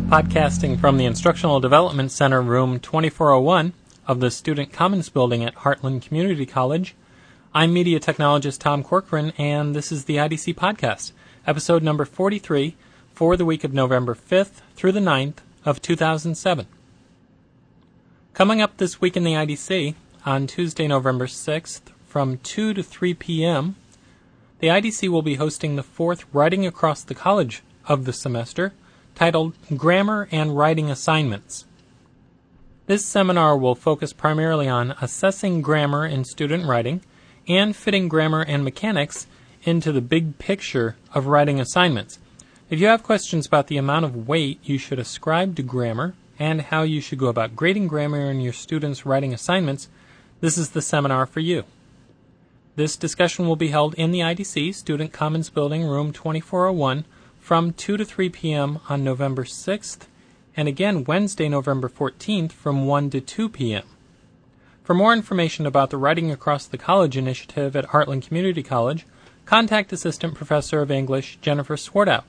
Podcasting from the Instructional Development Center, room 2401 of the Student Commons building at Heartland Community College. I'm media technologist Tom Corcoran, and this is the IDC Podcast, episode number 43 for the week of November 5th through the 9th of 2007. Coming up this week in the IDC, on Tuesday, November 6th, from 2 to 3 p.m., the IDC will be hosting the fourth Writing Across the College of the semester, titled Grammar and Writing Assignments. This seminar will focus primarily on assessing grammar in student writing and fitting grammar and mechanics into the big picture of writing assignments. If you have questions about the amount of weight you should ascribe to grammar and how you should go about grading grammar in your students' writing assignments, this is the seminar for you. This discussion will be held in the IDC Student Commons Building, room 2401, from 2 to 3 p.m. on November 6th, and again Wednesday, November 14th, from 1 to 2 p.m. For more information about the Writing Across the College initiative at Heartland Community College, contact Assistant Professor of English Jennifer Swartout.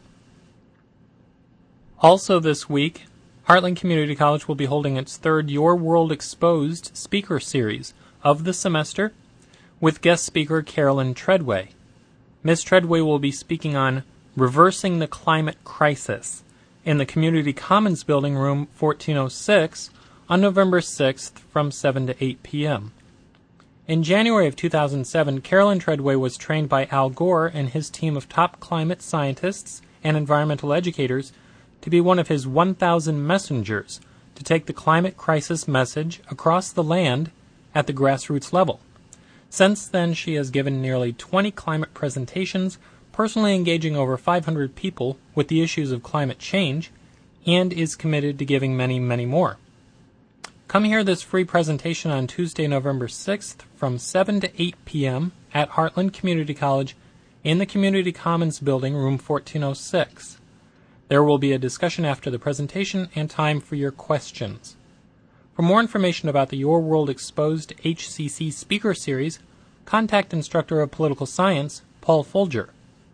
Also this week, Heartland Community College will be holding its third Your World Exposed speaker series of the semester with guest speaker Carolyn Treadway. Ms. Treadway will be speaking on Reversing the Climate Crisis in the Community Commons Building, room 1406, on November 6th from 7 to 8 p.m. In January of 2007, Carolyn Treadway was trained by Al Gore and his team of top climate scientists and environmental educators to be one of his 1,000 messengers to take the climate crisis message across the land at the grassroots level. Since then, she has given nearly 20 climate presentations, personally engaging over 500 people with the issues of climate change, and is committed to giving many, many more. Come hear this free presentation on Tuesday, November 6th from 7 to 8 p.m. at Heartland Community College in the Community Commons Building, room 1406. There will be a discussion after the presentation and time for your questions. For more information about the Your World Exposed HCC Speaker Series, contact Instructor of Political Science, Paul Folger.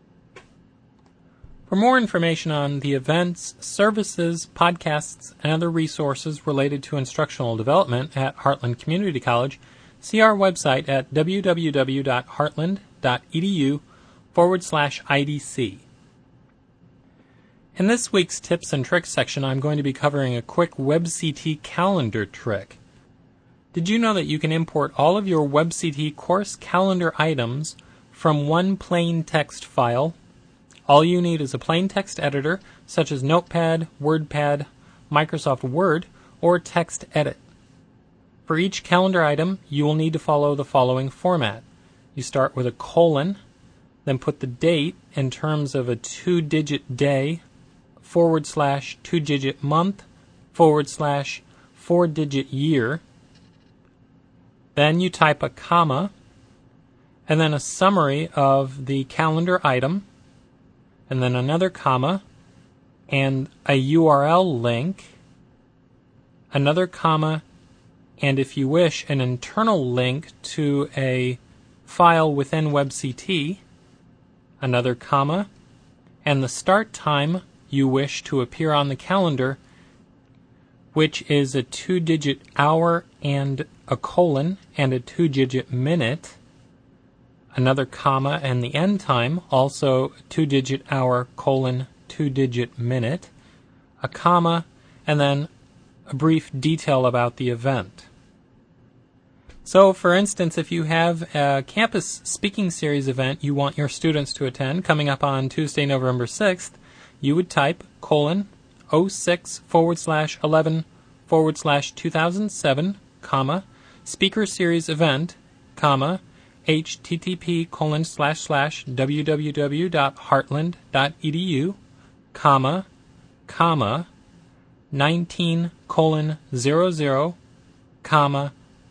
For more information on the events, services, podcasts, and other resources related to instructional development at Heartland Community College, see our website at www.heartland.edu/IDC. In this week's Tips and Tricks section, I'm going to be covering a quick WebCT calendar trick. Did you know that you can import all of your WebCT course calendar items from one plain text file? All you need is a plain text editor, such as Notepad, WordPad, Microsoft Word, or TextEdit. For each calendar item, you will need to follow the following format. You start with a colon, then put the date in terms of a 2-digit day, / 2-digit month, / 4-digit year. Then you type a comma, and then a summary of the calendar item, and then another comma, and a URL link, another comma, and if you wish, an internal link to a file within WebCT, another comma, and the start time you wish to appear on the calendar, which is a 2-digit hour and a colon and a 2-digit minute, another comma, and the end time, also 2-digit hour, colon, 2-digit minute, a comma, and then a brief detail about the event. So, for instance, if you have a campus speaking series event you want your students to attend coming up on Tuesday, November 6th, you would type colon 06/11/2007, comma, speaker series event, comma, http://www.heartland.edu, comma, 19:00, comma,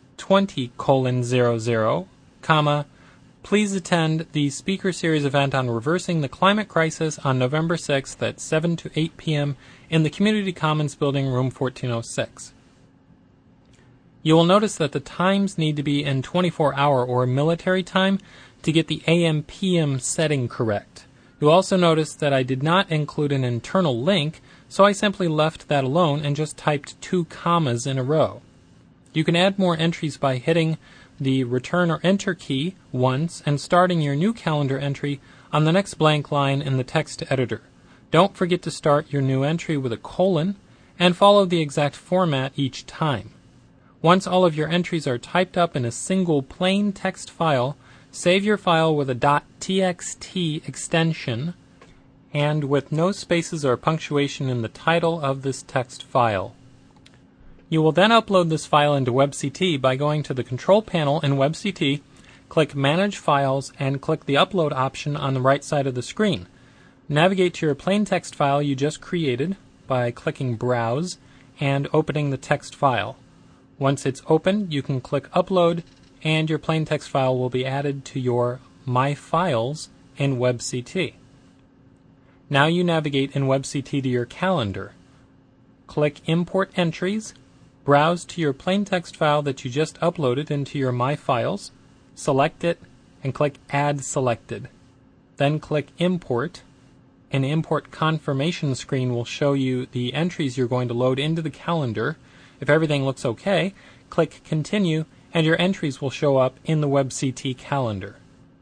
20:00, comma, please attend the speaker series event on reversing the climate crisis on November 6th at 7 to 8 p.m. in the Community Commons Building, room 1406. You will notice that the times need to be in 24-hour or military time to get the AM/PM setting correct. You'll also notice that I did not include an internal link so I simply left that alone and just typed 2 commas in a row. You can add more entries by hitting the Return or Enter key once and starting your new calendar entry on the next blank line in the text editor. Don't forget to start your new entry with a colon and follow the exact format each time. Once all of your entries are typed up in a single plain text file, save your file with a .txt extension and with no spaces or punctuation in the title of this text file. You will then upload this file into WebCT by going to the Control Panel in WebCT, click Manage Files, and click the Upload option on the right side of the screen. Navigate to your plain text file you just created by clicking Browse and opening the text file. Once it's open, you can click Upload, and your plain text file will be added to your My Files in WebCT. Now you navigate in WebCT to your calendar. Click Import Entries, browse to your plain text file that you just uploaded into your My Files, select it, and click Add Selected. Then click Import. An import confirmation screen will show you the entries you're going to load into the calendar. If everything looks okay, click Continue, and your entries will show up in the WebCT calendar.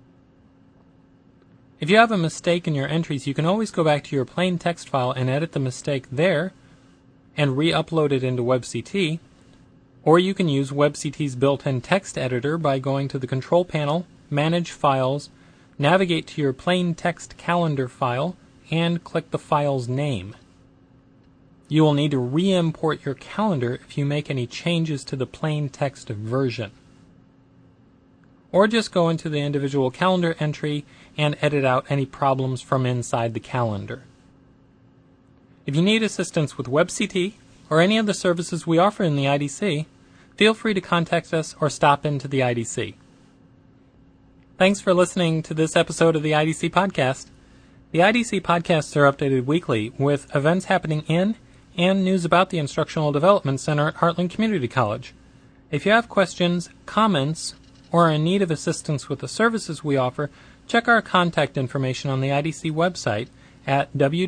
If you have a mistake in your entries, you can always go back to your plain text file and edit the mistake there and re-upload it into WebCT, or you can use WebCT's built-in text editor by going to the Control Panel, Manage Files, navigate to your plain text calendar file, and click the file's name. You will need to re-import your calendar if you make any changes to the plain text version. Or just go into the individual calendar entry and edit out any problems from inside the calendar. If you need assistance with WebCT or any of the services we offer in the IDC, feel free to contact us or stop into the IDC. Thanks for listening to this episode of the IDC Podcast. The IDC podcasts are updated weekly with events happening in and news about the Instructional Development Center at Heartland Community College. If you have questions, comments, or are in need of assistance with the services we offer, check our contact information on the IDC website at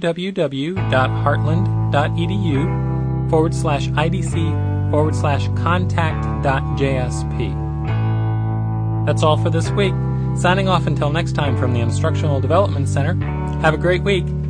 www.heartland.edu/IDC/contact.jsp. That's all for this week. Signing off until next time from the Instructional Development Center. Have a great week.